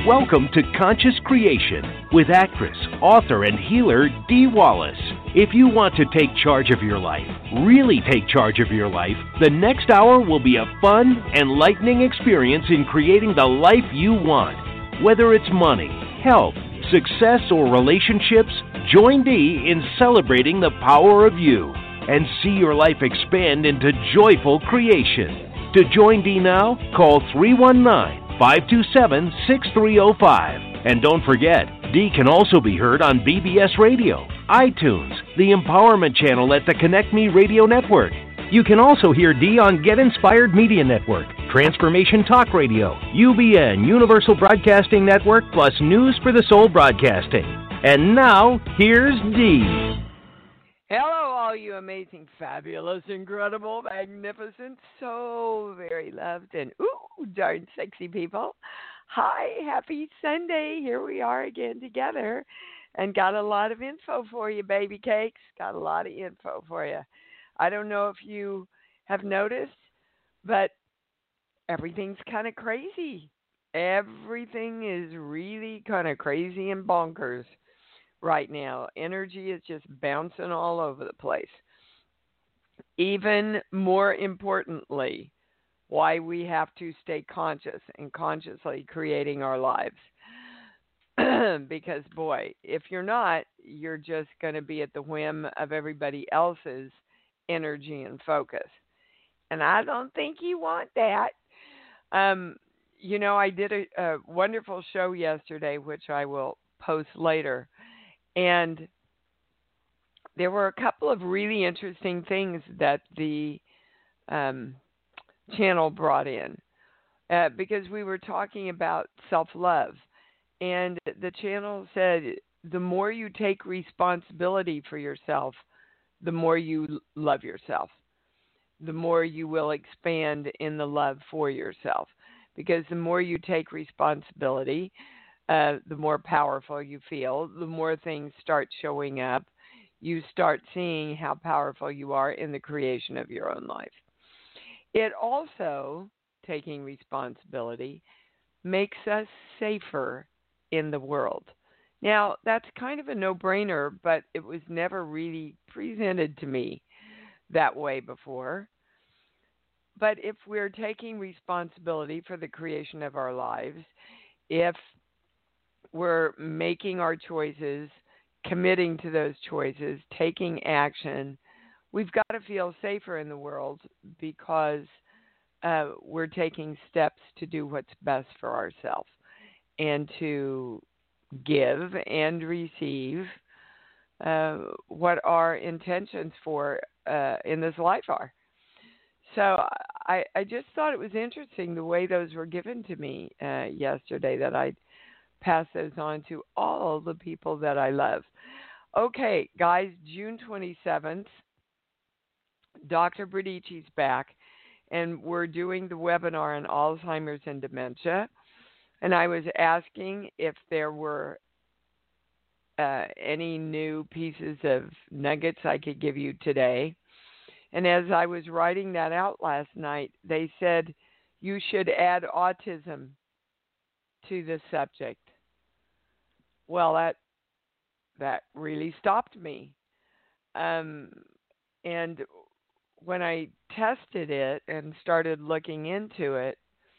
Welcome to Conscious Creation with actress, author, and healer Dee Wallace. If you want to take charge of your life, really take charge of your life, the next hour will be a fun, enlightening experience in creating the life you want. Whether it's money, health, success, or relationships, join Dee in celebrating the power of you and see your life expand into joyful creation. To join Dee now, call 319-527-6305. And don't forget, Dee can also be heard on BBS Radio, iTunes, the Empowerment Channel at the Connect Me Radio Network. You can also hear Dee on Get Inspired Media Network, Transformation Talk Radio, UBN, Universal Broadcasting Network, plus News for the Soul Broadcasting. And now, here's Dee. Hello, all you amazing, fabulous, incredible, magnificent, so very loved, and darn sexy people. Hi, happy Sunday. Here we are again together, and got a lot of info for you, baby cakes. Got a lot of info for you. I don't know if you have noticed, but everything's kind of crazy. Everything is really kind of crazy and bonkers right now. Energy is just bouncing all over the place. Even more importantly, why we have to stay conscious and consciously creating our lives. Because, boy, if you're not, you're just going to be at the whim of everybody else's energy and focus. And I don't think you want that. I did a wonderful show yesterday, which I will post later. And there were a couple of really interesting things that the channel brought in because we were talking about self-love. And the channel said the more you take responsibility for yourself, the more you love yourself, the more you will expand in the love for yourself. Because the more you take responsibility, the more powerful you feel, the more things start showing up. You start seeing how powerful you are in the creation of your own life. It also, taking responsibility, makes us safer in the world. Now, that's kind of a no-brainer, but it was never really presented to me that way before. But if we're taking responsibility for the creation of our lives, if we're making our choices, committing to those choices, taking action, we've got to feel safer in the world because we're taking steps to do what's best for ourselves and to give and receive what our intentions for in this life are. So I just thought it was interesting the way those were given to me yesterday, that I'd pass those on to all the people that I love. Okay, guys, June 27th, Dr. Bradici's back, and we're doing the webinar on Alzheimer's and dementia. And I was asking if there were any new pieces of nuggets I could give you today. And as I was writing that out last night, they said you should add autism to the subject. Well, that really stopped me. And when I tested it and started looking into it,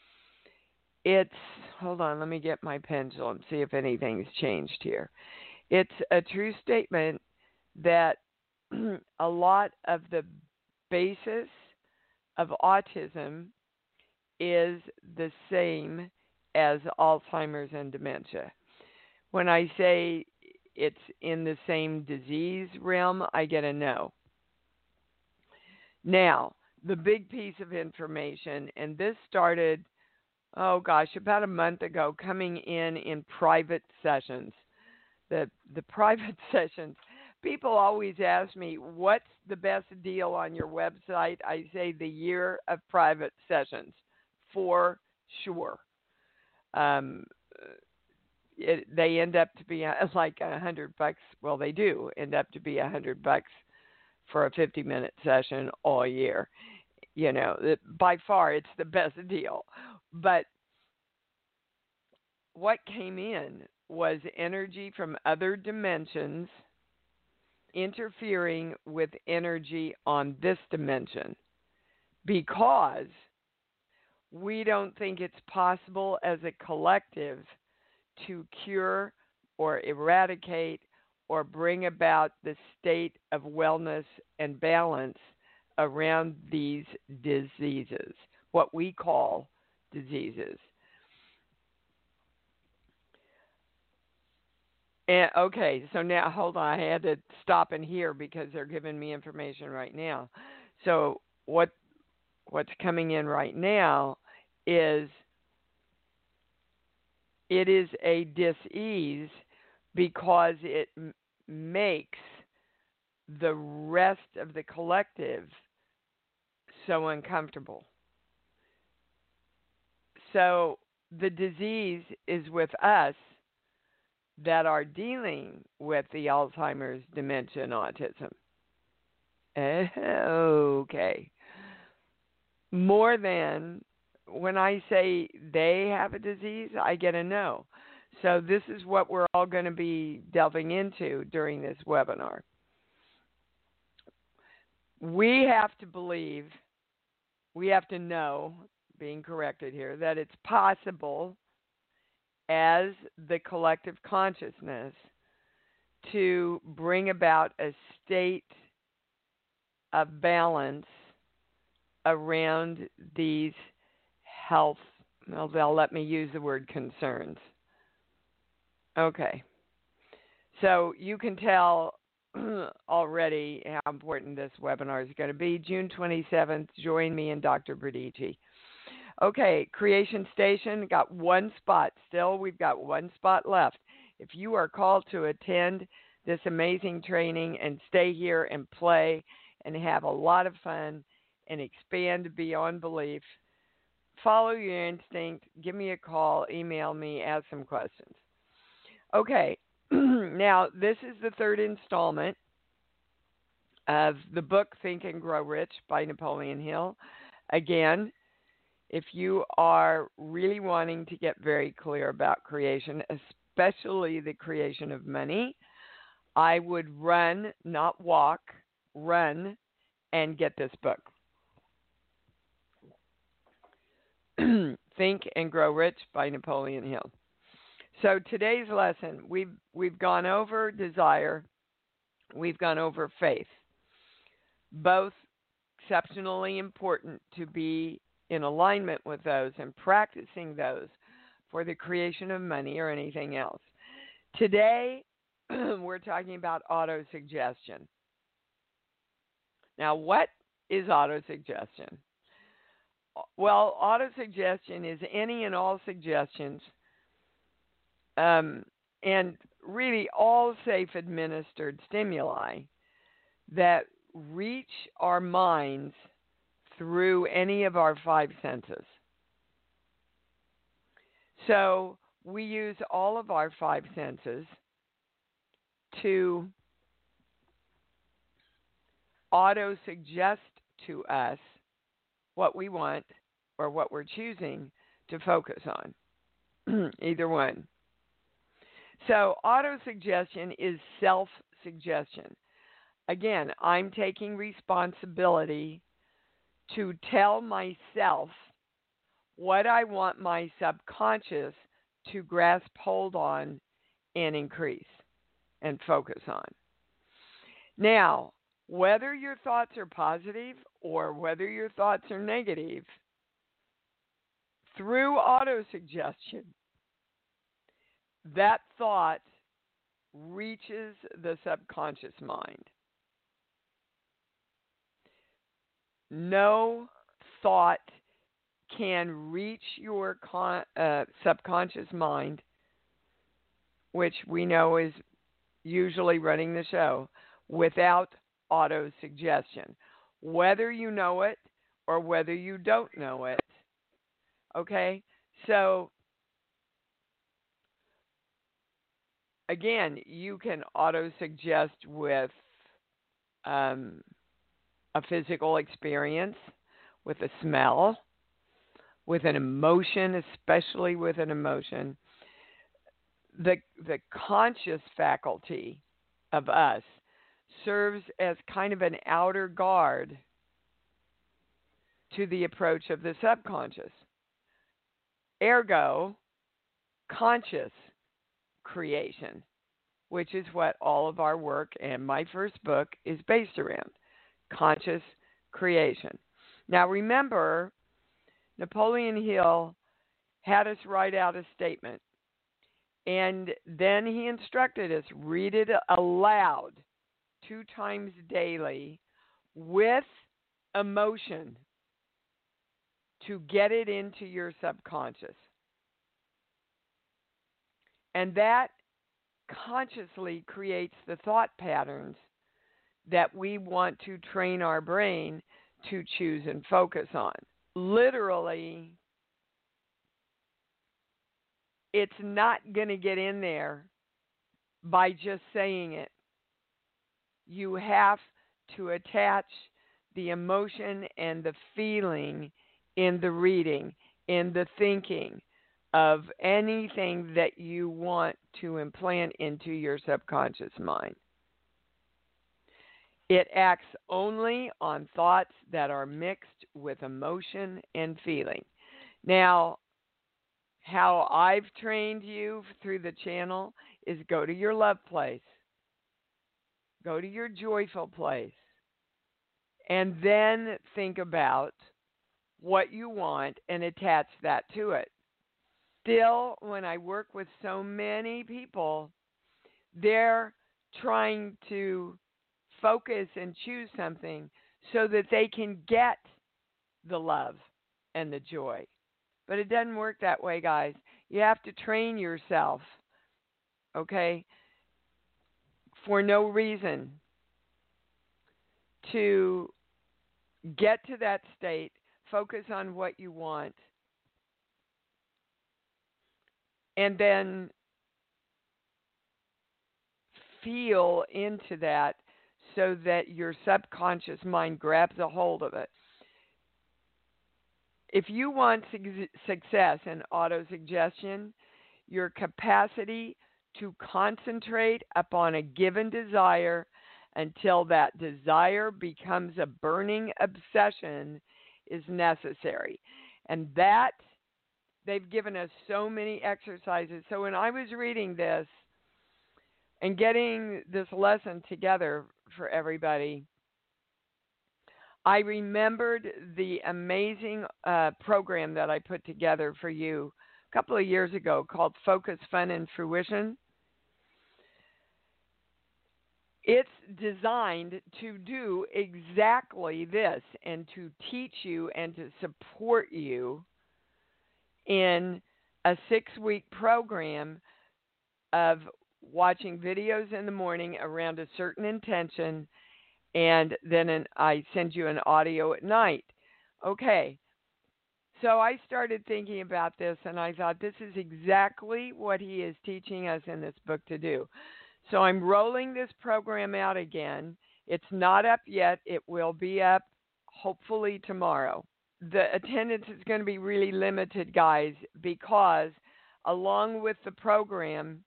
hold on, let me get my pendulum, see if anything's changed here. It's a true statement that a lot of the basis of autism is the same as Alzheimer's and dementia. When I say it's in the same disease realm, I get a no. Now, the big piece of information, and this started, about a month ago, coming in private sessions. The private sessions, people always ask me, what's the best deal on your website? I say the year of private sessions, for sure. They end up to be like $100. Well, they do end up to be $100 for a 50-minute session all year. By far, it's the best deal. But what came in was energy from other dimensions interfering with energy on this dimension, because we don't think it's possible as a collective to cure or eradicate or bring about the state of wellness and balance around these diseases, what we call diseases. And, okay, so now hold on. I had to stop in here because they're giving me information right now. So what's coming in right now is it is a dis-ease because it makes the rest of the collective so uncomfortable. So the disease is with us that are dealing with the Alzheimer's, dementia, and autism. Okay. More than when I say they have a disease, I get a no. So this is what we're all going to be delving into during this webinar. We have to believe, we have to know, being corrected here, that it's possible as the collective consciousness to bring about a state of balance around these health, well, they'll let me use the word concerns. Okay. So you can tell already how important this webinar is going to be. June 27th, join me and Dr. Bradici. Okay, Creation Station, got one spot still. We've got one spot left. If you are called to attend this amazing training and stay here and play and have a lot of fun and expand beyond belief, follow your instinct, give me a call, email me, ask some questions. Okay, now this is the third installment of the book Think and Grow Rich by Napoleon Hill. Again, if you are really wanting to get very clear about creation, especially the creation of money, I would run, not walk, run, and get this book. Think and Grow Rich by Napoleon Hill. So today's lesson, we've gone over desire, we've gone over faith, both exceptionally important to be in alignment with those and practicing those for the creation of money or anything else. Today, we're talking about autosuggestion. Now, what is autosuggestion? Well, autosuggestion is any and all suggestions and really all safe administered stimuli that reach our minds through any of our five senses. So we use all of our five senses to auto-suggest to us what we want or what we're choosing to focus on, either one. So auto-suggestion is self-suggestion. Again, I'm taking responsibility to tell myself what I want my subconscious to grasp hold on and increase and focus on. Now, whether your thoughts are positive or whether your thoughts are negative, through autosuggestion, that thought reaches the subconscious mind. No thought can reach your subconscious mind, which we know is usually running the show, without autosuggestion, whether you know it or whether you don't know it. Okay? So, again, you can autosuggest with a physical experience, with a smell, with an emotion, especially with an emotion. the conscious faculty of us serves as kind of an outer guard to the approach of the subconscious. Ergo, conscious creation, which is what all of our work and my first book is based around, conscious creation. Now remember, Napoleon Hill had us write out a statement, and then he instructed us, read it aloud 2 times daily with emotion to get it into your subconscious. And that consciously creates the thought patterns that we want to train our brain to choose and focus on. Literally, it's not going to get in there by just saying it. You have to attach the emotion and the feeling in the reading, in the thinking of anything that you want to implant into your subconscious mind. It acts only on thoughts that are mixed with emotion and feeling. Now, how I've trained you through the channel is go to your love place, go to your joyful place, and then think about what you want and attach that to it. Still, when I work with so many people, they're trying to focus and choose something so that they can get the love and the joy. But it doesn't work that way, guys. You have to train yourself, okay, for no reason to get to that state, focus on what you want, and then feel into that so that your subconscious mind grabs a hold of it. If you want success in autosuggestion, your capacity to concentrate upon a given desire until that desire becomes a burning obsession is necessary. And that, they've given us so many exercises. So when I was reading this and getting this lesson together for everybody, I remembered the amazing program that I put together for you a couple of years ago called Focus, Fun, and Fruition. It's designed to do exactly this and to teach you and to support you in a 6-week program of watching videos in the morning around a certain intention, and then I send you an audio at night. Okay, so I started thinking about this, and I thought this is exactly what he is teaching us in this book to do. So I'm rolling this program out again. It's not up yet. It will be up hopefully tomorrow. The attendance is going to be really limited, guys, because along with the program,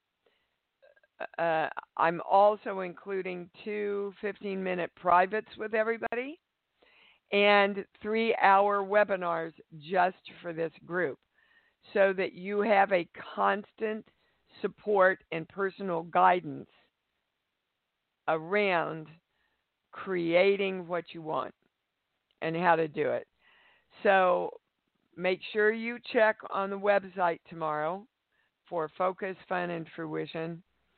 I'm also including 2 15-minute privates with everybody and 3-hour webinars just for this group so that you have a constant support and personal guidance around creating what you want and how to do it. So make sure you check on the website tomorrow for Focus, Fun, and Fruition.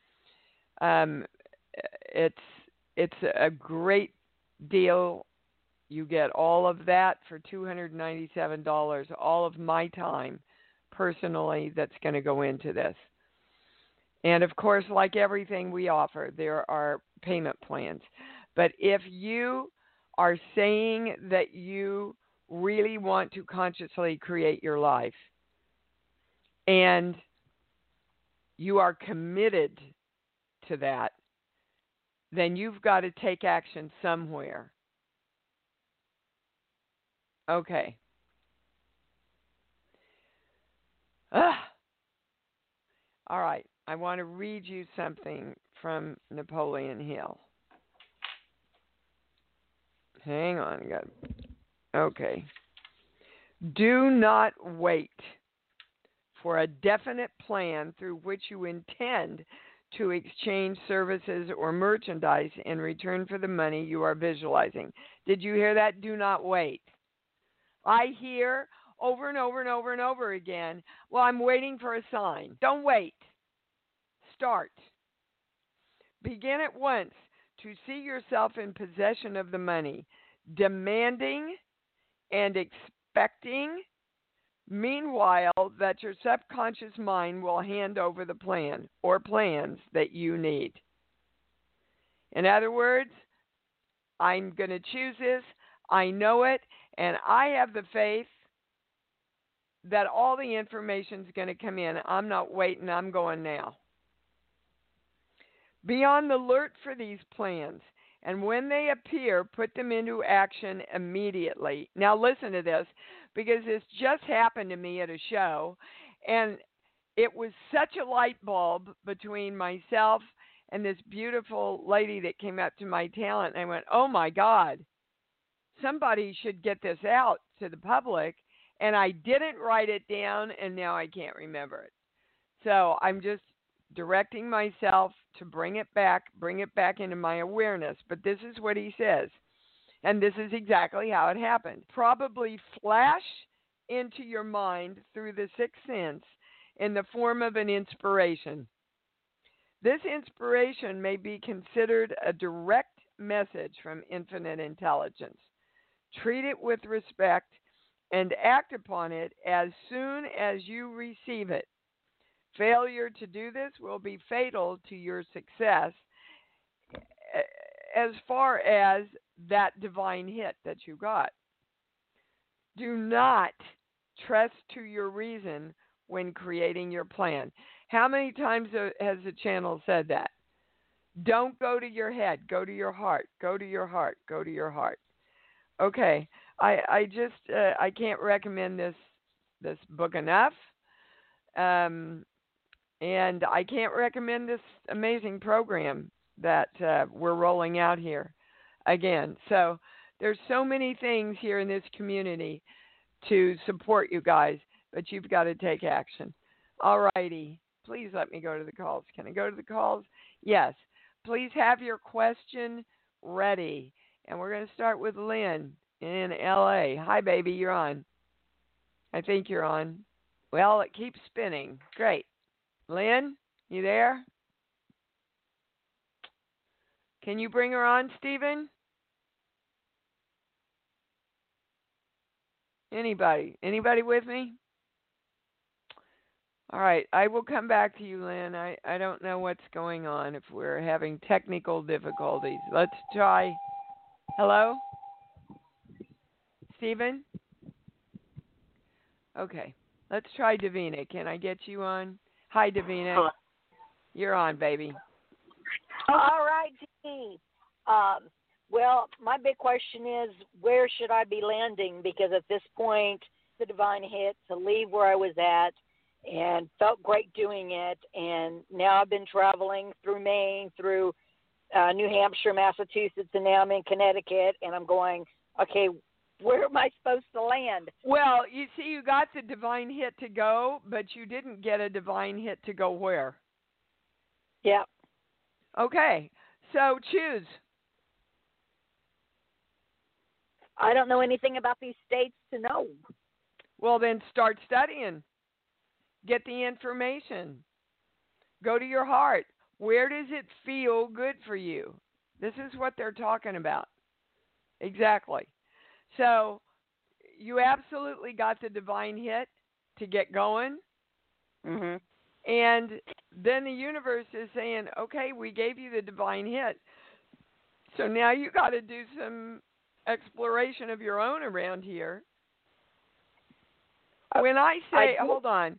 It's a great deal. You get all of that for $297, all of my time personally that's going to go into this. And of course, like everything we offer, there are payment plans. But if you are saying that you really want to consciously create your life and you are committed to that, then you've got to take action somewhere. Okay. All right. I want to read you something from Napoleon Hill. Hang on. Okay. Do not wait for a definite plan through which you intend to exchange services or merchandise in return for the money you are visualizing. Did you hear that? Do not wait. I hear over and over and over and over again, well, I'm waiting for a sign. Don't wait. Start. Begin at once to see yourself in possession of the money, demanding and expecting, meanwhile, that your subconscious mind will hand over the plan or plans that you need. In other words, I'm going to choose this, I know it, and I have the faith that all the information is going to come in. I'm not waiting, I'm going now. Be on the alert for these plans, and when they appear, put them into action immediately. Now listen to this, because this just happened to me at a show, and it was such a light bulb between myself and this beautiful lady that came up to my talent, and I went, oh my God, somebody should get this out to the public, and I didn't write it down, and now I can't remember it. So I'm just directing myself to bring it back into my awareness. But this is what he says, and this is exactly how it happened. Probably flash into your mind through the sixth sense in the form of an inspiration. This inspiration may be considered a direct message from infinite intelligence. Treat it with respect and act upon it as soon as you receive it. Failure to do this will be fatal to your success as far as that divine hit that you got. Do not trust to your reason when creating your plan. How many times has the channel said that? Don't go to your head, go to your heart, go to your heart, go to your heart. Okay, I can't recommend this book enough. And I can't recommend this amazing program that we're rolling out here again. So there's so many things here in this community to support you guys, but you've got to take action. All righty. Please let me go to the calls. Can I go to the calls? Yes. Please have your question ready. And we're going to start with Lynn in LA. Hi, baby. You're on. I think you're on. Well, it keeps spinning. Great. Lynn, you there? Can you bring her on, Stephen? Anybody? Anybody with me? All right, I will come back to you, Lynn. I don't know what's going on, if we're having technical difficulties. Let's try. Hello? Stephen? Okay, let's try Davina. Can I get you on? Hi, Davina. Hello. You're on, baby. All right, Dee. Well, my big question is, where should I be landing? Because at this point, the divine hit to leave where I was at and felt great doing it. And now I've been traveling through Maine, through New Hampshire, Massachusetts, and now I'm in Connecticut. And I'm going, okay, where am I supposed to land? Well, you see, you got the divine hit to go, but you didn't get a divine hit to go where? Yeah. Okay, so choose. I don't know anything about these states to know. Well, then start studying. Get the information. Go to your heart. Where does it feel good for you? This is what they're talking about. Exactly. So you absolutely got the divine hit to get going. Mm-hmm. And then the universe is saying, okay, we gave you the divine hit. So now you got to do some exploration of your own around here. When I say, hold on,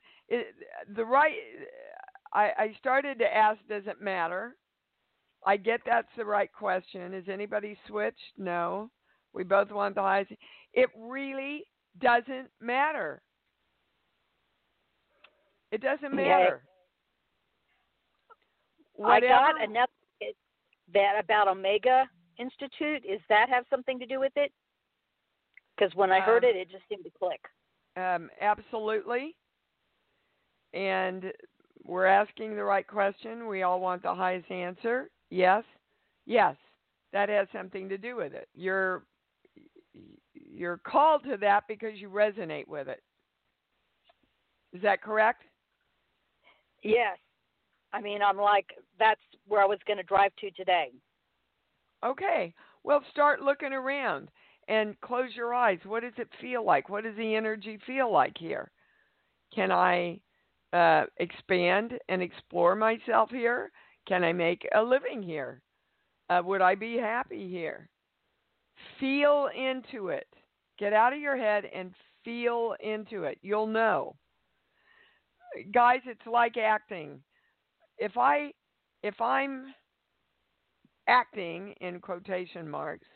I started to ask, does it matter? I get that's the right question. Is anybody switched? No. We both want the highest. It really doesn't matter. It doesn't matter. I whatever. got enough that about Omega Institute. Does that have something to do with it? Because when I heard it, it just seemed to click. Absolutely. And we're asking the right question. We all want the highest answer. Yes. Yes. That has something to do with it. You're called to that because you resonate with it. Is that correct? Yes. I mean, I'm like, that's where I was going to drive to today. Okay. Well, start looking around and close your eyes. What does it feel like? What does the energy feel like here? Can I expand and explore myself here? Can I make a living here? Would I be happy here? Feel into it. Get out of your head and feel into it. You'll know. Guys, it's like acting. If I'm acting in quotation marks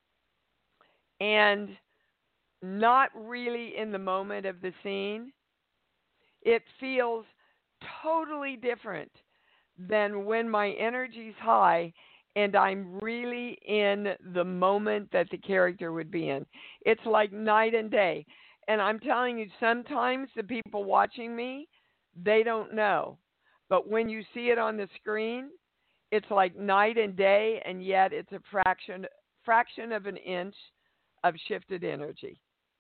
and not really in the moment of the scene, it feels totally different than when my energy's high and I'm really in the moment that the character would be in. It's like night and day. And I'm telling you, sometimes the people watching me, they don't know. But when you see it on the screen, it's like night and day, and yet it's a fraction of an inch of shifted energy.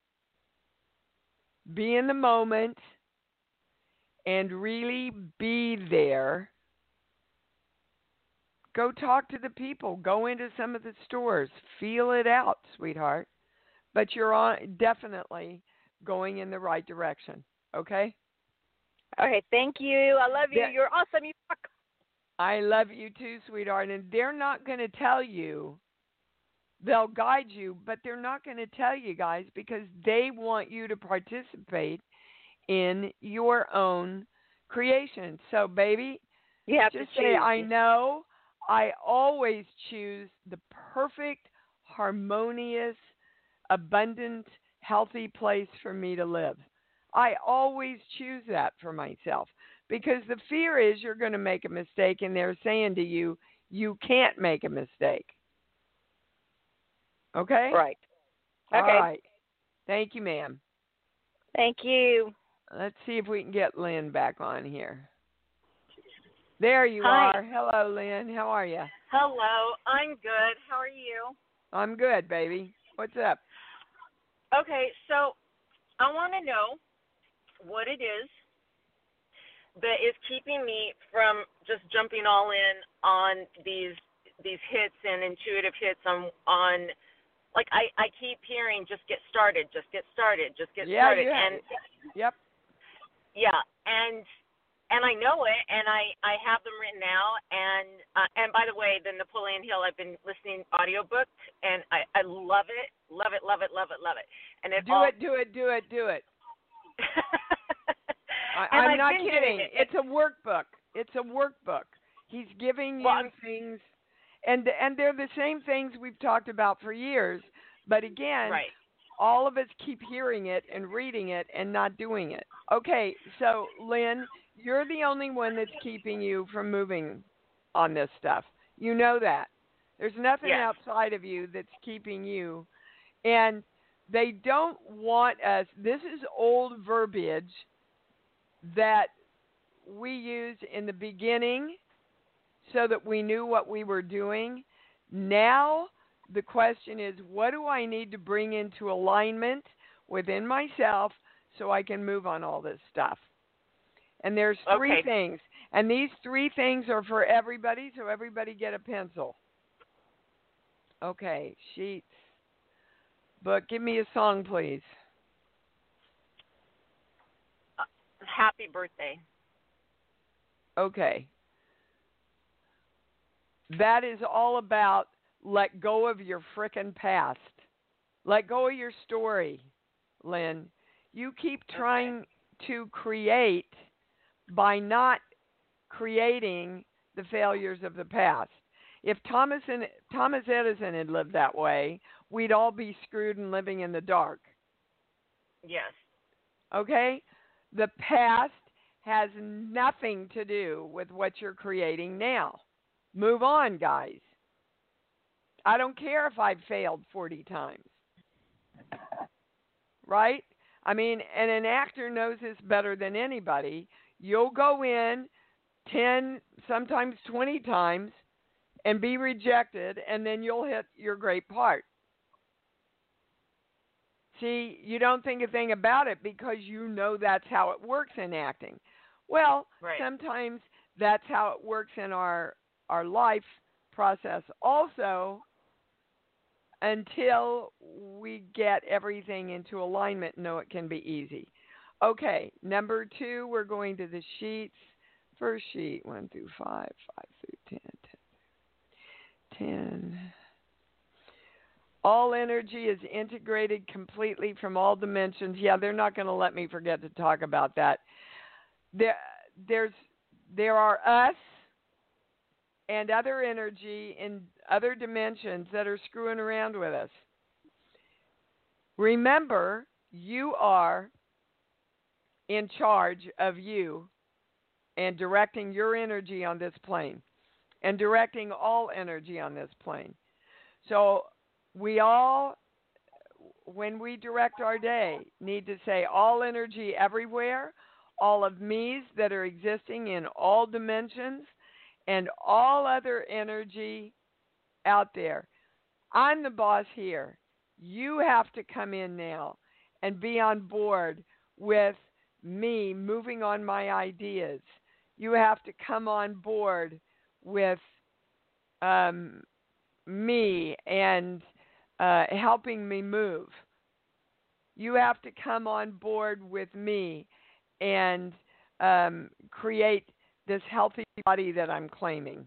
Be in the moment and really be there. Go talk to the people. Go into some of the stores. Feel it out, sweetheart. But you're definitely going in the right direction. Okay? Okay, thank you. I love you. You're awesome. You rock. I love you too, sweetheart. And they're not going to tell you. They'll guide you, but they're not going to tell you, guys, because they want you to participate in your own creation. So, baby, you have just to say, choose. I know I always choose the perfect, harmonious, abundant, healthy place for me to live. I always choose that for myself because the fear is you're going to make a mistake and they're saying to you, you can't make a mistake. Okay? Right. Okay. Okay. All right. Thank you, ma'am. Thank you. Let's see if we can get Lynn back on here. There you Hi. are. Hello, Lynn. How are you? Hello, I'm good. How are you? I'm good, baby. What's up? Okay, so I want to know what it is that is keeping me from just jumping all in on these hits and intuitive hits on like I keep hearing just get started, just get started, just get started. And yep. Yeah, and I know it, and I have them written out. And by the way, the Napoleon Hill, I've been listening audiobook, and I love it, love it, love it, love it, love it. And it do it. I'm not kidding. It's a workbook. It's a workbook. He's giving you things, and they're the same things we've talked about for years. But again, right. All of us keep hearing it and reading it and not doing it. Okay, so Lynn, you're the only one that's keeping you from moving on this stuff. You know that. There's nothing outside of you that's keeping you. And they don't want us. This is old verbiage that we used in the beginning so that we knew what we were doing. Now the question is, what do I need to bring into alignment within myself so I can move on all this stuff? And there's three things. And these three things are for everybody, so everybody get a pencil. Okay, sheets. Book, give me a song, please. Happy birthday. Okay. That is all about let go of your frickin' past. Let go of your story, Lynn. You keep trying to create by not creating the failures of the past. If Thomas Edison had lived that way, we'd all be screwed and living in the dark. Yes. Okay? The past has nothing to do with what you're creating now. Move on, guys. I don't care if I've failed 40 times. Right? I mean, and an actor knows this better than anybody. You'll go in 10, sometimes 20 times and be rejected, and then you'll hit your great part. See, you don't think a thing about it because you know that's how it works in acting. Well, sometimes that's how it works in our life process also, until we get everything into alignment. No, it can be easy. Okay, number 2, we're going to the sheets. First sheet, 1 through 5, 5 through 10, 10. All energy is integrated completely from all dimensions. Yeah, they're not going to let me forget to talk about that. There are us and other energy in other dimensions that are screwing around with us. Remember, you are in charge of you and directing your energy on this plane and directing all energy on this plane. So we all, when we direct our day, need to say all energy everywhere, all of me's that are existing in all dimensions, and all other energy out there. I'm the boss here. You have to come in now and be on board with me moving on my ideas. You have to come on board with me and helping me move. You have to come on board with me and create this healthy body that I'm claiming,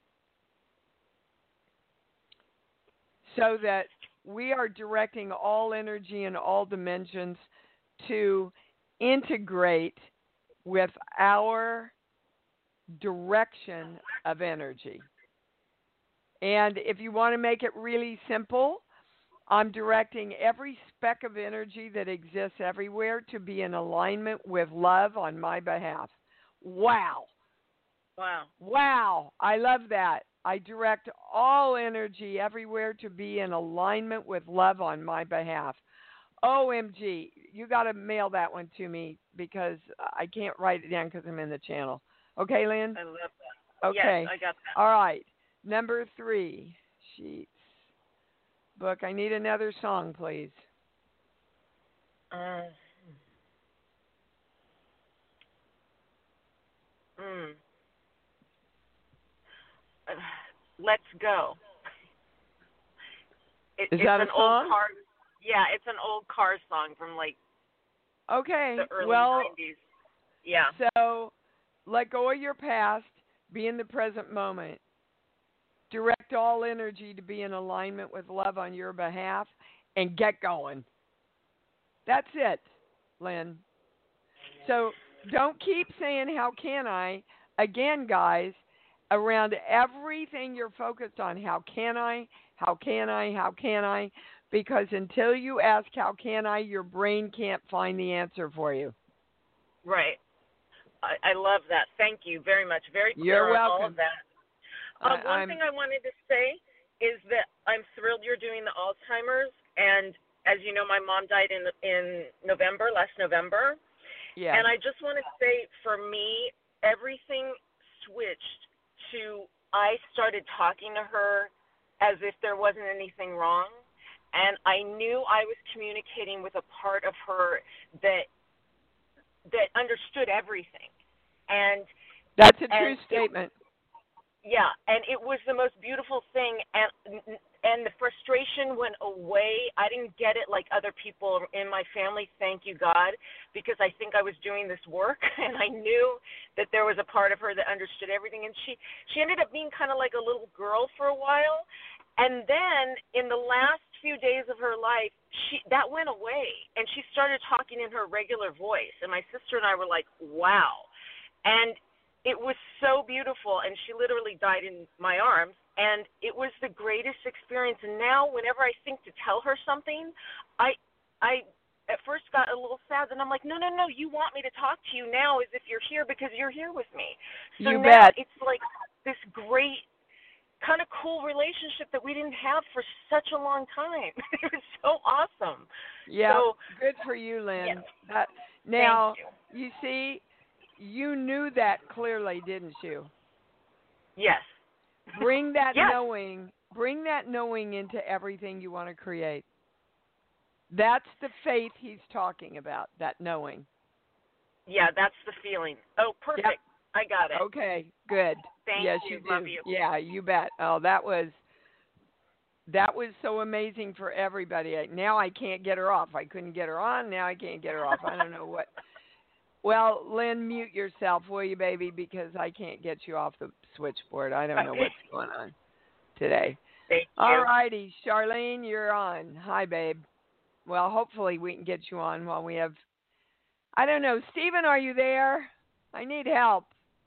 so that we are directing all energy in all dimensions to integrate with our direction of energy. And if you want to make it really simple, I'm directing every speck of energy that exists everywhere to be in alignment with love on my behalf. Wow. Wow. I love that. I direct all energy everywhere to be in alignment with love on my behalf. OMG. You got to mail that one to me because I can't write it down because I'm in the channel. Okay, Lynn? I love that. Okay. Yes, I got that. All right. Number 3. Sheets. Book. I need another song, please. Let's Go. Is that a song? Old car, yeah, it's an old Cars song from like the early 90s. Yeah. So let go of your past, be in the present moment. Direct all energy to be in alignment with love on your behalf and get going. That's it, Lynn. So don't keep saying, how can I? Again, guys, around everything you're focused on, how can I, how can I, how can I? Because until you ask, how can I, your brain can't find the answer for you. Right. I love that. Thank you very much. Very clear You're welcome. on all of that. One thing I wanted to say is that I'm thrilled you're doing the Alzheimer's. And as you know, my mom died in last November. Yeah. And I just want to say, for me, everything switched to, I started talking to her as if there wasn't anything wrong. And I knew I was communicating with a part of her that understood everything. And that's a true statement. Yeah, and it was the most beautiful thing, and the frustration went away. I didn't get it like other people in my family, thank you, God, because I think I was doing this work, and I knew that there was a part of her that understood everything, and she ended up being kind of like a little girl for a while, and then in the last few days of her life, that went away, and she started talking in her regular voice, and my sister and I were like, wow, and it was so beautiful, and she literally died in my arms, and it was the greatest experience. And now, whenever I think to tell her something, I at first got a little sad, and I'm like, no, you want me to talk to you now as if you're here because you're here with me. So You now bet. it's like this great kind of cool relationship that we didn't have for such a long time. It was so awesome. Yeah, So, good for you, Lynn. yeah. Now, Thank you see, you knew that clearly, didn't you? Yes. Bring that Yes. knowing into everything you want to create. That's the faith he's talking about, that knowing. Yeah, that's the feeling. Oh, perfect. Yep. I got it. Okay, good. Thank yes, you. do. Love you. Yeah, you bet. Oh, that was so amazing for everybody. Now I can't get her off. I couldn't get her on. Now I can't get her off. I don't know what. Well, Lynn, mute yourself, will you, baby? Because I can't get you off the switchboard. I don't know what's going on today. Thank you. All righty, Charlene, you're on. Hi, babe. Well, hopefully we can get you on while we have. I don't know, Stephen, are you there? I need help.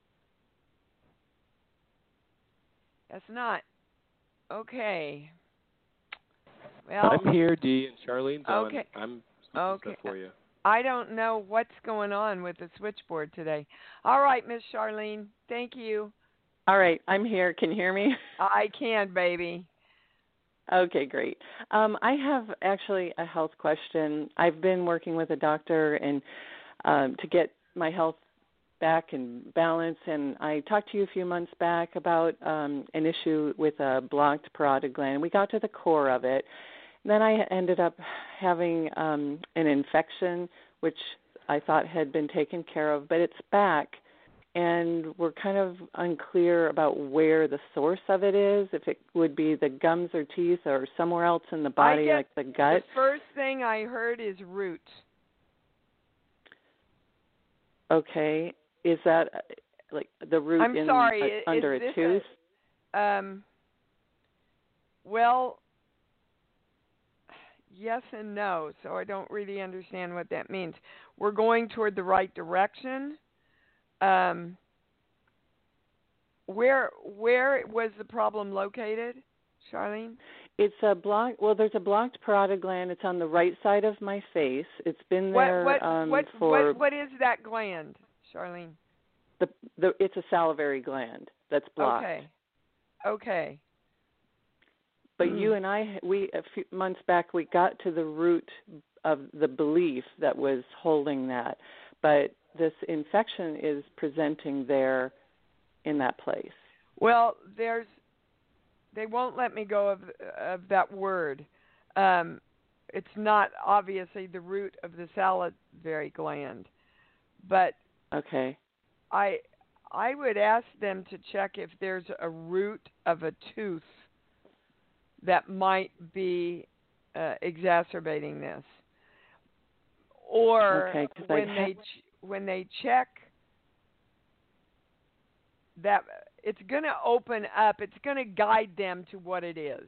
Guess not. Okay. Well, I'm here, Dee, and Charlene's okay. on. I'm okay. stuff for you. I don't know what's going on with the switchboard today. All right, Miss Charlene. Thank you. All right, I'm here. Can you hear me? I can, baby. Okay, great. I have actually a health question. I've been working with a doctor and to get my health back in balance, and I talked to you a few months back about an issue with a blocked parotid gland. We got to the core of it. Then I ended up having an infection, which I thought had been taken care of, but it's back, and we're kind of unclear about where the source of it is, if it would be the gums or teeth or somewhere else in the body, like the gut. The first thing I heard is root. Okay. Is that like the root I'm sorry, under a tooth? Well, yes and no, so I don't really understand what that means. We're going toward the right direction. Where was the problem located, Charlene? It's a block. Well, there's a blocked parotid gland. It's on the right side of my face. It's been there for. What is that gland, Charlene? It's a salivary gland that's blocked. Okay. But you and I, a few months back, we got to the root of the belief that was holding that. But this infection is presenting there in that place. Well, they won't let me go of that word. It's not obviously the root of the salivary gland, but okay. I would ask them to check if there's a root of a tooth that might be exacerbating this, or when they check that, it's going to open up. It's going to guide them to what it is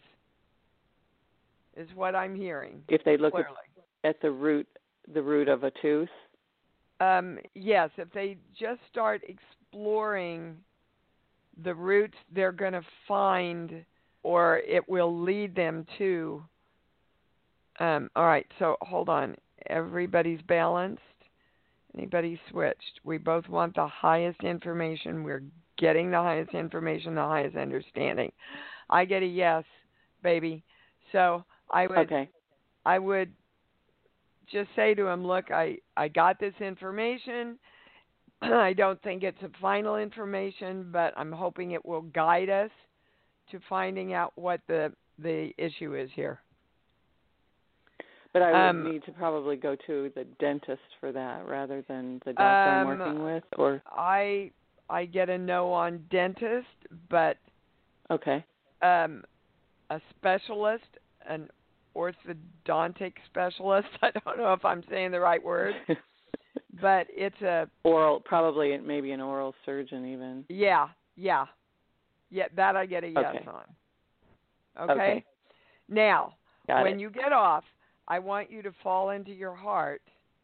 what I'm hearing. If they look clearly at the root of a tooth. Yes, if they just start exploring the roots, they're going to find, or it will lead them to. All right, so hold on. Everybody's balanced. Anybody switched? We both want the highest information. We're getting the highest information, the highest understanding. I get a yes, baby. So I would just say to him, look, I got this information. I don't think it's a final information, but I'm hoping it will guide us to finding out what the issue is here. But I would need to probably go to the dentist for that rather than the doctor I'm working with, or I get a no on dentist, but okay. A specialist, an orthodontic specialist. I don't know if I'm saying the right word, but it's a oral, probably maybe an oral surgeon even. Yeah. That I get a yes on. Okay. Now, when you get off, I want you to fall into your heart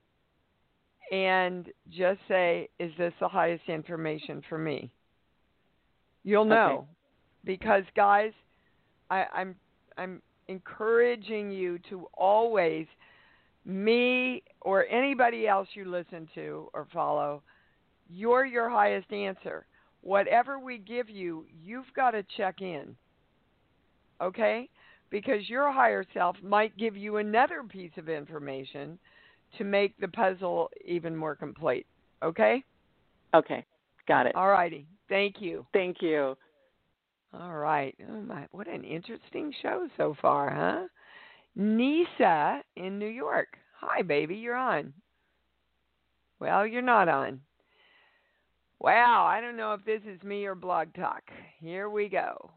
and just say, "Is this the highest information for me?" You'll know, because guys, I'm encouraging you to always me or anybody else you listen to or follow, you're your highest answer. Whatever we give you, you've got to check in, okay? Because your higher self might give you another piece of information to make the puzzle even more complete, okay? Okay, got it. All righty. Thank you. Thank you. All right. Oh my, what an interesting show so far, huh? Nisa in New York. Hi, baby, you're on. Well, you're not on. Wow, I don't know if this is me or Blog Talk. Here we go.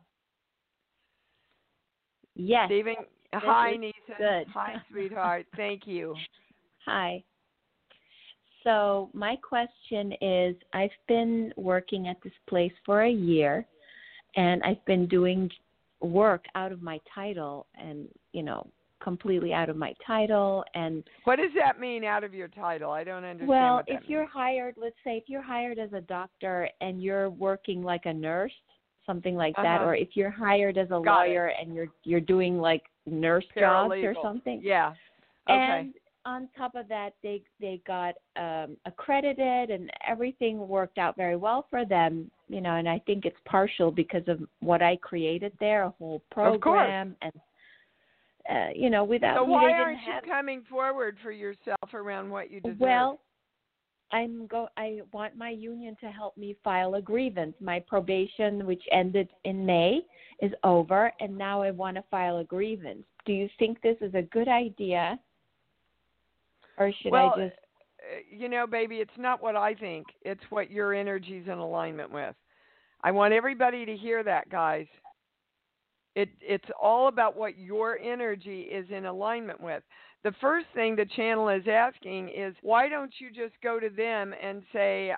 Yes. Stephen, hi, Nisa. Good. Hi, sweetheart. Thank you. Hi. So my question is, I've been working at this place for a year, and I've been doing work out of my title and, completely out of my title. And what does that mean, out of your title? I don't understand. Well, what that if you're means. hired, let's say if you're hired as a doctor and you're working like a nurse, something like that, or if you're hired as a lawyer and you're doing like nurse jobs or something. Yeah. Okay. And on top of that, they got accredited, and everything worked out very well for them, and I think it's partial because of what I created there, a whole program, and without. So why aren't you coming forward for yourself around what you deserve? Well, I want my union to help me file a grievance. My probation, which ended in May, is over, and now I want to file a grievance. Do you think this is a good idea? Or should I just... baby, it's not what I think. It's what your energy's in alignment with. I want everybody to hear that, guys. It's all about what your energy is in alignment with. The first thing the channel is asking is, why don't you just go to them and say,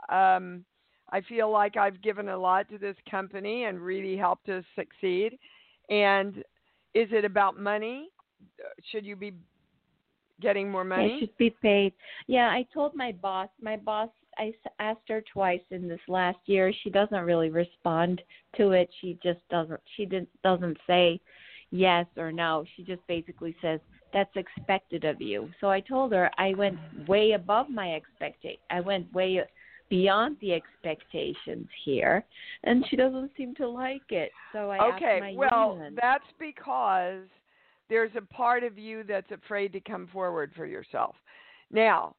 I feel like I've given a lot to this company and really helped us succeed. And is it about money? Should you be getting more money? I should be paid. Yeah, I told my boss, I asked her twice in this last year. She doesn't really respond to it. She just doesn't say yes or no. She just basically says, that's expected of you. So I told her I went way above my expectation. I went way beyond the expectations here, and she doesn't seem to like it. So I asked my union. That's because there's a part of you that's afraid to come forward for yourself. Now,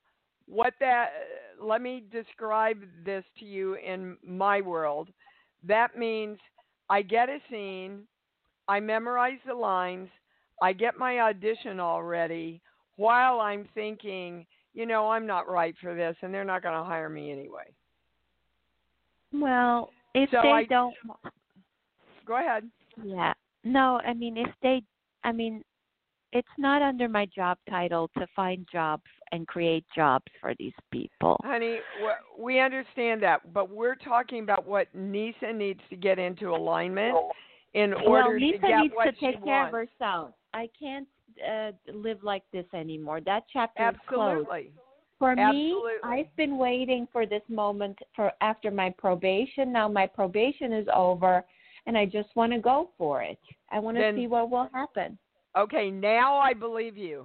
let me describe this to you in my world. That means I get a scene, I memorize the lines, I get my audition all ready while I'm thinking, I'm not right for this and they're not going to hire me anyway. Well, if so they don't... Go ahead. Yeah. No, it's not under my job title to find jobs and create jobs for these people. Honey, we understand that, but we're talking about what Nisa needs to get into alignment in order to get what she wants. Nisa needs to take care of herself. I can't live like this anymore. That chapter is closed. For me, I've been waiting for this moment for after my probation. Now my probation is over, and I just want to go for it. I want to see what will happen. Okay, now I believe you.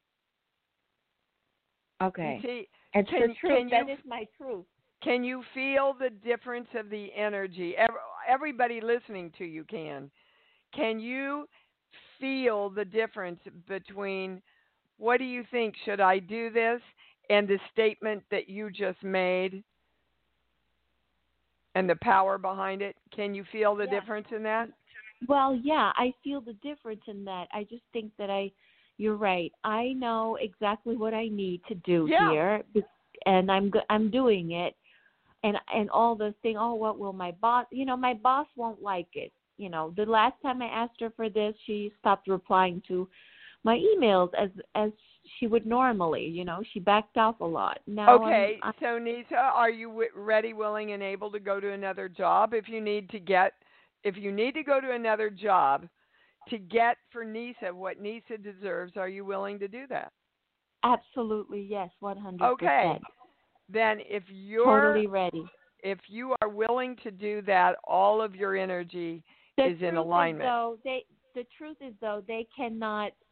Okay. You see, it's the truth. That is my truth. Can you feel the difference of the energy? Everybody listening to you can. Can you feel the difference between what do you think, should I do this, and the statement that you just made and the power behind it? Can you feel the difference in that? Well, yeah, I feel the difference in that. I just think that you're right. I know exactly what I need to do here, and I'm doing it. And all the thing, what will my boss, my boss won't like it. The last time I asked her for this, she stopped replying to my emails as she would normally. She backed off a lot. Now, okay, so Nisa, are you ready, willing, and able to go to another job if you need to go to another job to get for Nisa what Nisa deserves? Are you willing to do that? Absolutely, yes, 100%. Okay, then if you're totally ready, if you are willing to do that, all of your energy is in alignment. The truth is, though, they cannot,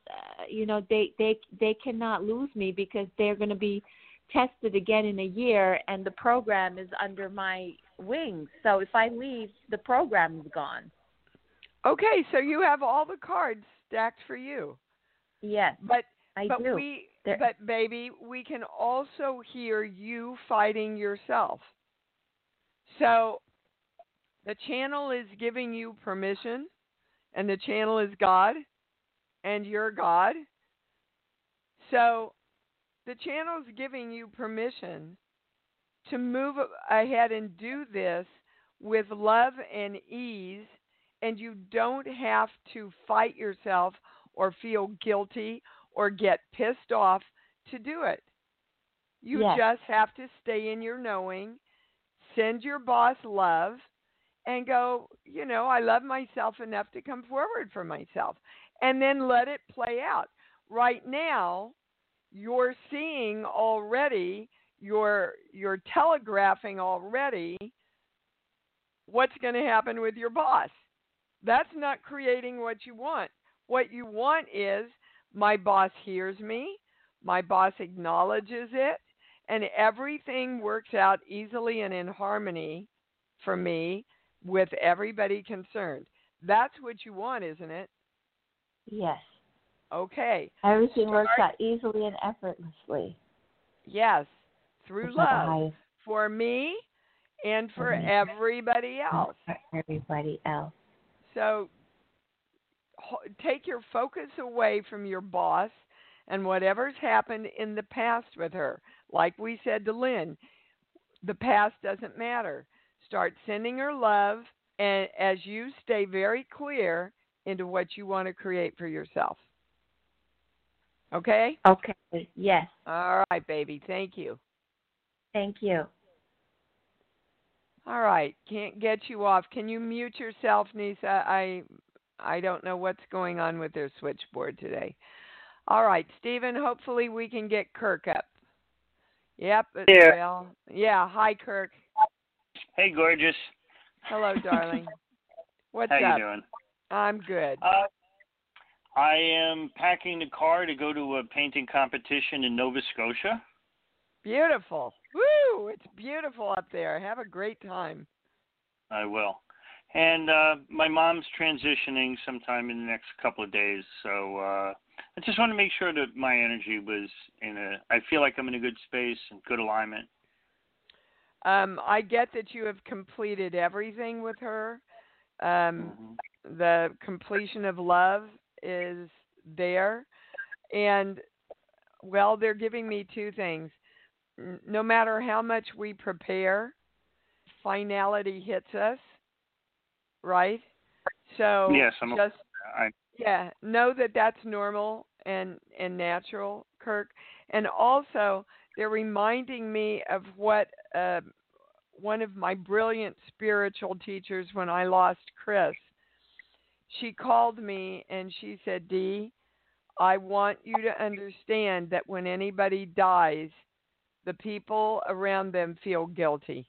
they cannot lose me because they're going to be tested again in a year, and the program is under my wings. So if I leave, the program is gone. Okay, so you have all the cards stacked for you. Yes, I do. But baby, we can also hear you fighting yourself. So the channel is giving you permission, and the channel is God, and you're God. So the channel is giving you permission to move ahead and do this with love and ease, and you don't have to fight yourself or feel guilty or get pissed off to do it. You just have to stay in your knowing, send your boss love, and go, I love myself enough to come forward for myself, and then let it play out. Right now, you're seeing already, you're telegraphing already what's going to happen with your boss. That's not creating what you want. What you want is, my boss hears me, my boss acknowledges it, and everything works out easily and in harmony for me with everybody concerned. That's what you want, isn't it? Yes. Okay. Everything works out easily and effortlessly. Yes, through love for me and for everybody else. For everybody else. So take your focus away from your boss and whatever's happened in the past with her. Like we said to Lynn, the past doesn't matter. Start sending her love, and as you stay very clear into what you want to create for yourself. Okay? Okay, yes. All right, baby. Thank you. Thank you. All right. Can't get you off. Can you mute yourself, Nisa? I don't know what's going on with their switchboard today. All right, Stephen, hopefully we can get Kirk up. Yep. Here. Well, yeah. Hi, Kirk. Hey, gorgeous. Hello, darling. What's How up? you doing? I'm good. I am packing the car to go to a painting competition in Nova Scotia. Beautiful. Woo! It's beautiful up there. Have a great time. I will. And my mom's transitioning sometime in the next couple of days, so I just want to make sure that my energy was I feel like I'm in a good space and good alignment. I get that you have completed everything with her. The completion of love is there. And, well, they're giving me two things. No matter how much we prepare, finality hits us, right? So yes, know that that's normal and natural, Kirk. And also, they're reminding me of what one of my brilliant spiritual teachers, when I lost Chris, she called me and she said, Dee, I want you to understand that when anybody dies, the people around them feel guilty.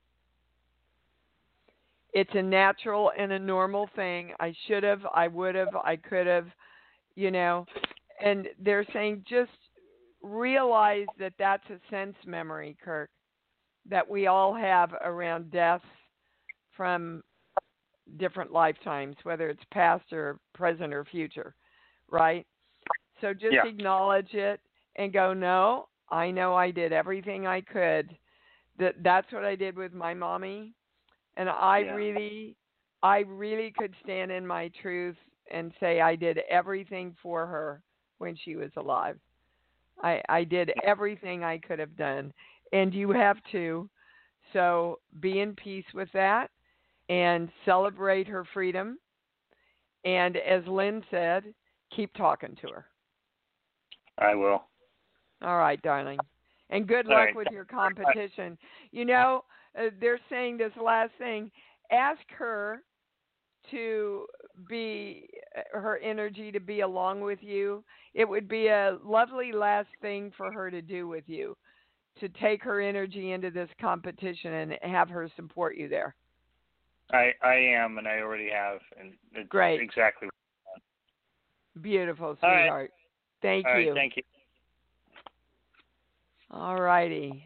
It's a natural and a normal thing. I should have, I would have, I could have, and they're saying just realize that that's a sense memory, Kirk, that we all have around deaths from different lifetimes, whether it's past or present or future, right? So just acknowledge it and go, no, I know I did everything I could. That's what I did with my mommy. And I really could stand in my truth and say I did everything for her when she was alive. I did everything I could have done. And you have too. So be in peace with that and celebrate her freedom. And as Lynn said, keep talking to her. I will. All right, darling. And good luck with your competition. They're saying this last thing. Ask her to be, her energy to be along with you. It would be a lovely last thing for her to do with you, to take her energy into this competition and have her support you there. I am, and I already have. And it's great. Exactly what I want. Beautiful, sweetheart. Thank All right, you. thank you. All righty.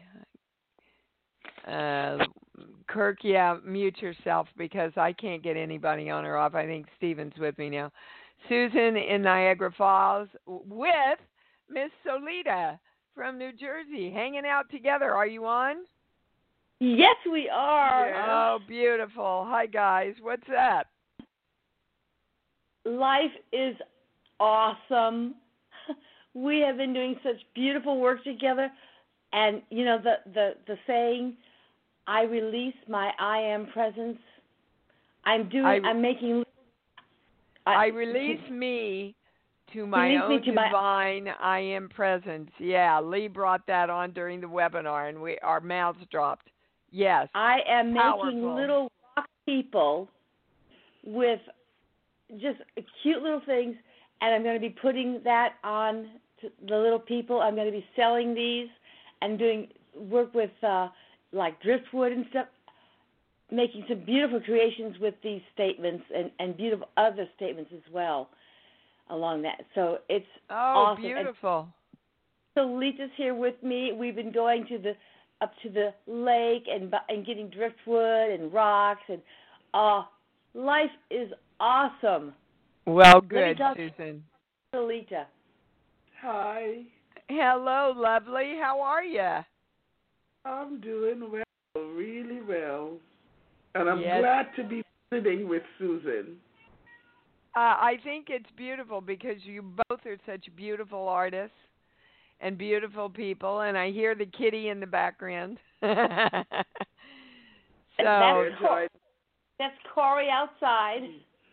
Kirk, yeah, mute yourself because I can't get anybody on or off. I think Stephen's with me now. Susan in Niagara Falls with Miss Solita from New Jersey, hanging out together. Are you on? Yes, we are. Oh, beautiful. Hi, guys. What's up? Life is awesome. We have been doing such beautiful work together. And, you know, the saying, I release my I am presence. I release me to my own divine I am presence. Yeah, Lee brought that on during the webinar, and our mouths dropped. Yes. I am powerful. Making little rock people with just cute little things, and I'm going to be putting that on to the little people. I'm going to be selling these and doing work with like driftwood and stuff, making some beautiful creations with these statements and beautiful other statements as well along that. So it's awesome. Beautiful. So Lita's here with me. We've been going up to the lake and getting driftwood and rocks, and life is awesome. Well, good, Susan. Lita. Hi. Hello, lovely. How are you? I'm doing well, really well. And I'm glad to be sitting with Susan. I think it's beautiful because you both are such beautiful artists and beautiful people, and I hear the kitty in the background. That's Corey outside.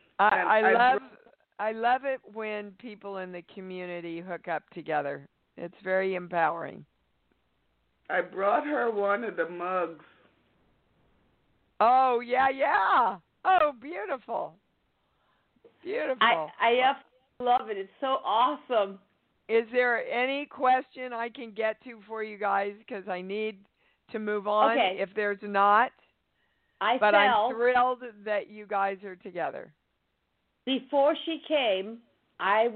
I love it when people in the community hook up together. It's very empowering. I brought her one of the mugs. Oh, yeah. Oh, beautiful. Beautiful. I love it. It's so awesome. Is there any question I can get to for you guys? Because I need to move on. Okay. If there's not. I'm thrilled that you guys are together. Before she came, I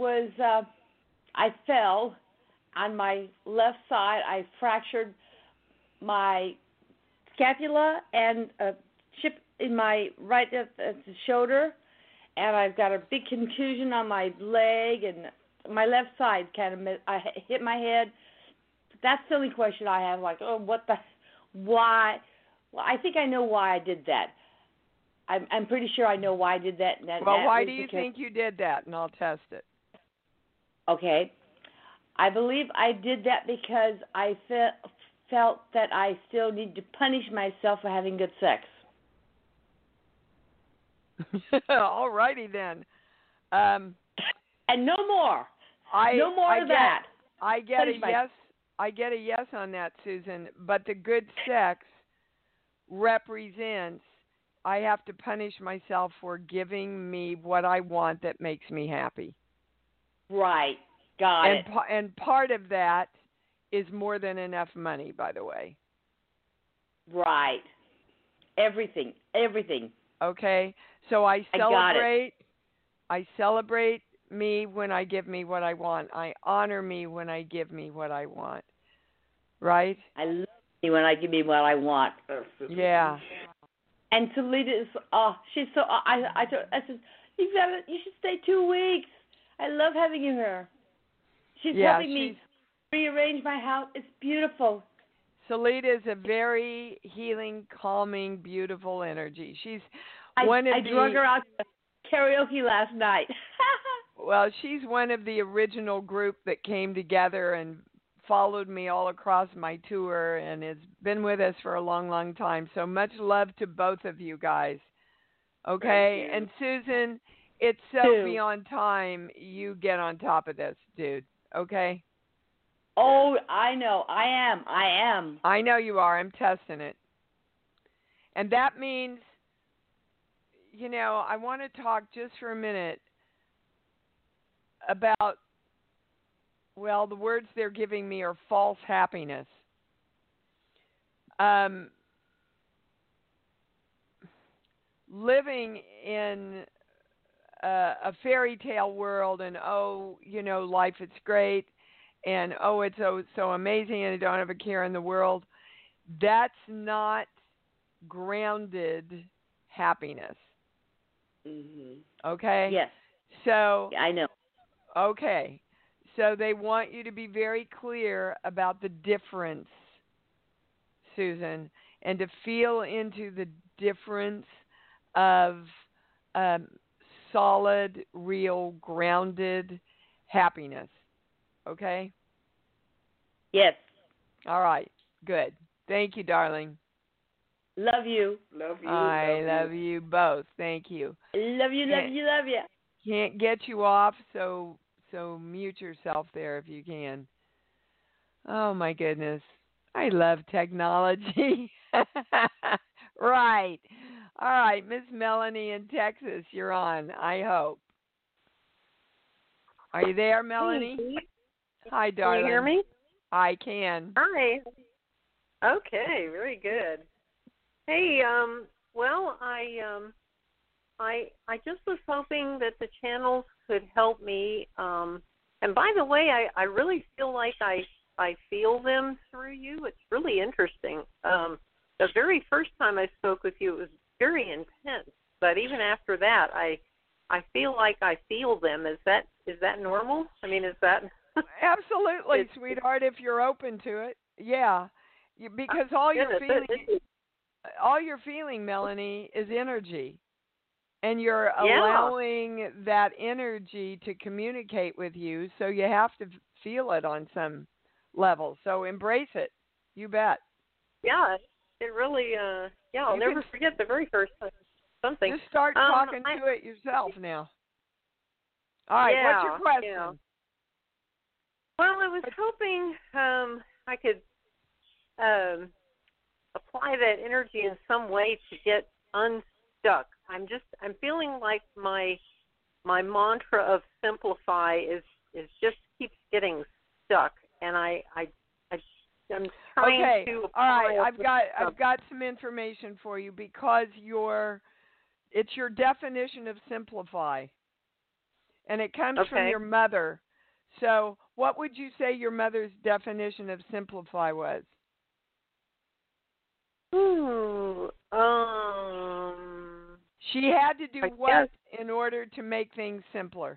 fell on my left side. I fractured my scapula and a chip in my right at the shoulder, and I've got a big contusion on my leg and my left side. I hit my head. That's the only question I have. Like, why? Well, I think I know why I did that. I'm pretty sure I know why I did that. Why do you think you did that? And I'll test it. Okay. I believe I did that because I felt that I still need to punish myself for having good sex. All righty then. And no more. No more of that. I get a yes. I get a yes on that, Susan. But the good sex represents I have to punish myself for giving me what I want that makes me happy. Right. Got it. And part of that is more than enough money, by the way. Right. Everything. Okay. So I celebrate me when I give me what I want. I honor me when I give me what I want. Right? I love me when I give me what I want. Yeah. And Talita is she's so I said you should stay 2 weeks. I love having you here. She's helping me rearrange my house. It's beautiful. Salita is a very healing, calming, beautiful energy. I drug her out to karaoke last night. Well, she's one of the original group that came together and followed me all across my tour and has been with us for a long, long time. So much love to both of you guys. Okay? And Susan, it's so beyond time you get on top of this, dude. Okay? Oh, I know. I am. I know you are. I'm testing it. And that means, I want to talk just for a minute about, the words they're giving me are false happiness. Living in a fairy tale world, and life it's great, and it's so amazing, and I don't have a care in the world. That's not grounded happiness. Mhm. Okay? Yes. So I know. Okay. So they want you to be very clear about the difference, Susan, and to feel into the difference of solid, real, grounded happiness. Okay? Yes. All right. Good. Thank you, darling. Love you. Love you. I love you both. Thank you. Love you, love you, love you. Can't get you off, so mute yourself there if you can. Oh, my goodness. I love technology. Right. All right, Miss Melanie in Texas, you're on, I hope. Are you there, Melanie? Hey. Hi, darling. Can you hear me? I can. Hi. Okay, very good. Hey, well, I just was hoping that the channels could help me. And by the way, I really feel like I feel them through you. It's really interesting. The very first time I spoke with you, it was very intense. But even after that, I feel like I feel them. Is that normal? I mean, is that Absolutely, sweetheart, if you're open to it. Yeah. Because all you're feeling, Melanie, is energy. And you're allowing that energy to communicate with you, so you have to feel it on some level. So embrace it. You bet. Yeah, it really, I'll never forget the very first time. Something. Just start talking to it yourself now. All right, what's your question? Yeah. Well, I was hoping I could apply that energy in some way to get unstuck. I'm feeling like my mantra of simplify is just keeps getting stuck, and I'm trying to apply. All right, I've got some information for you because it's your definition of simplify, and it comes from your mother. So, what would you say your mother's definition of simplify was? She had to do what in order to make things simpler?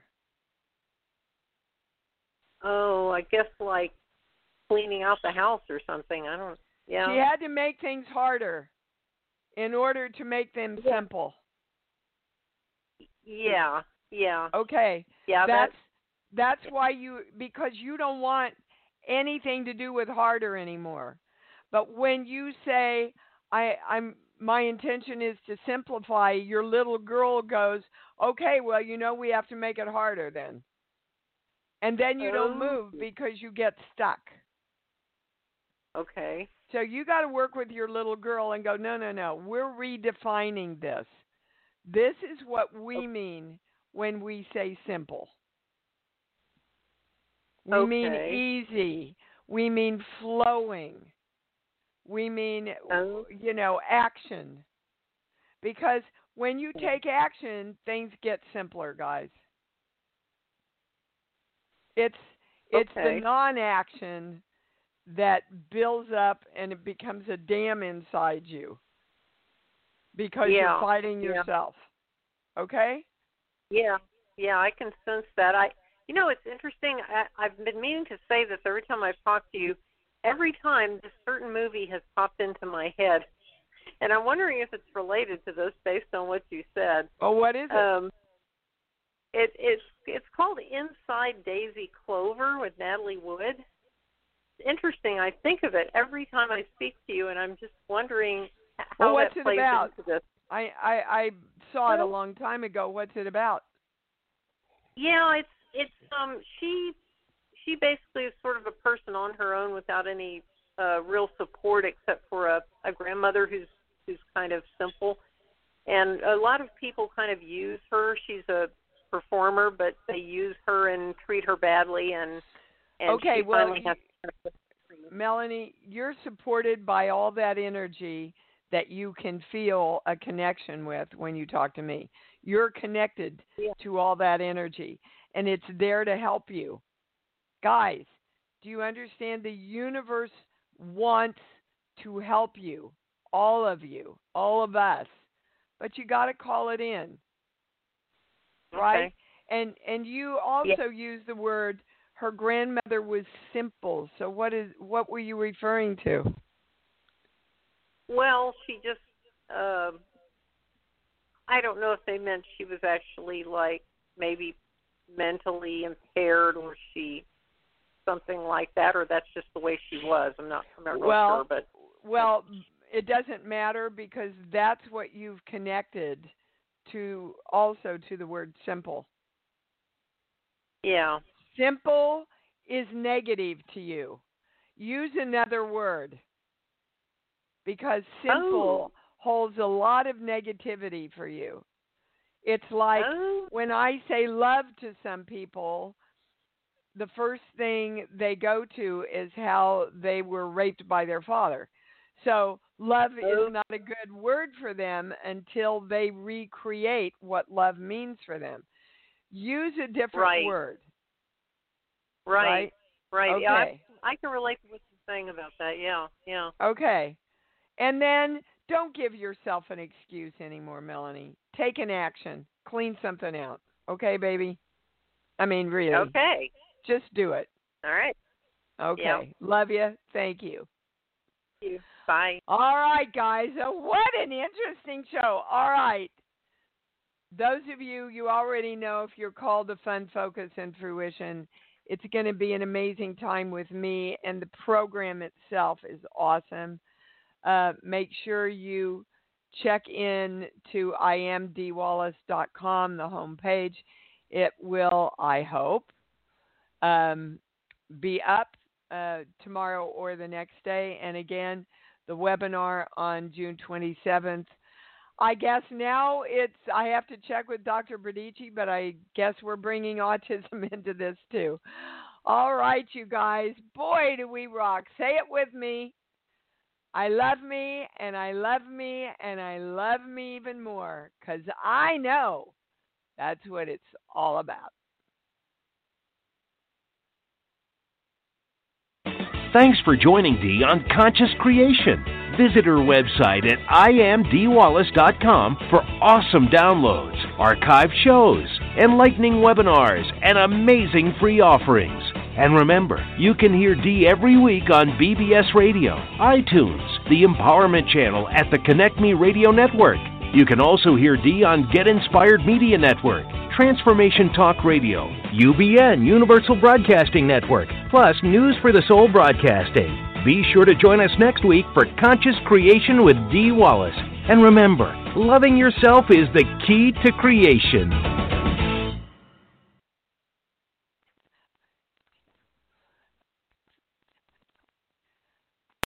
Oh, I guess like cleaning out the house or something. She had to make things harder in order to make them simple. Yeah. Okay. Yeah, that's why because you don't want anything to do with harder anymore. But when you say my intention is to simplify, your little girl goes, okay, well, we have to make it harder then. And then you don't move because you get stuck. Okay. So you got to work with your little girl and go, no, we're redefining this. This is what we mean when we say simple. We mean easy. We mean flowing. We mean, action. Because when you take action, things get simpler, guys. It's the non-action that builds up and it becomes a dam inside you because you're fighting yourself. Okay? Yeah, I can sense that. It's interesting. I've been meaning to say this every time I've talked to you. Every time this certain movie has popped into my head, and I'm wondering if it's related to this based on what you said. Oh, what is it? It's called Inside Daisy Clover with Natalie Wood. It's interesting. I think of it every time I speak to you, and I'm just wondering how that plays into this. I saw it a long time ago. What's it about? Yeah, it's she basically is sort of a person on her own without any real support except for a grandmother who's kind of simple, and a lot of people kind of use her. She's a performer, but they use her and treat her badly, and okay, she finally has to. Melanie, you're supported by all that energy that you can feel a connection with when you talk to me. You're connected to all that energy, and it's there to help you. Guys, do you understand? The universe wants to help you, all of us, but you got to call it in, right? Okay. And you also use the word, her grandmother was simple. So what were you referring to? Well, she just, I don't know if they meant she was actually like maybe mentally impaired, or something like that, or that's just the way she was. I'm not sure, but it doesn't matter, because that's what you've connected to, also to the word simple. Yeah. Simple is negative to you. Use another word, because simple holds a lot of negativity for you. It's like when I say love to some people, the first thing they go to is how they were raped by their father. So love is not a good word for them until they recreate what love means for them. Use a different word. Right. Okay. Yeah, I can relate to what you're saying about that. Yeah. Okay. And then don't give yourself an excuse anymore, Melanie. Take an action. Clean something out. Okay, baby? I mean, really. Okay. Just do it. All right. Okay. Yeah. Love you. Thank you. Thank you. Bye. All right, guys. What an interesting show. All right. Those of you already know, if you're called to Fun, Focus, and Fruition, it's going to be an amazing time with me, and the program itself is awesome. Make sure you check in to iamdwallace.com, the homepage. It will, I hope, be up tomorrow or the next day. And again, the webinar on June 27th. I guess now I have to check with Dr. Bradici, but I guess we're bringing autism into this too. All right, you guys. Boy, do we rock. Say it with me. I love me, and I love me, and I love me even more, because I know that's what it's all about. Thanks for joining Dee on Conscious Creation. Visit her website at iamdwallace.com for awesome downloads, archive shows, enlightening webinars, and amazing free offerings. And remember, you can hear Dee every week on BBS Radio, iTunes, the Empowerment Channel at the Connect Me Radio Network. You can also hear Dee on Get Inspired Media Network, Transformation Talk Radio, UBN, Universal Broadcasting Network, plus News for the Soul Broadcasting. Be sure to join us next week for Conscious Creation with Dee Wallace. And remember, loving yourself is the key to creation.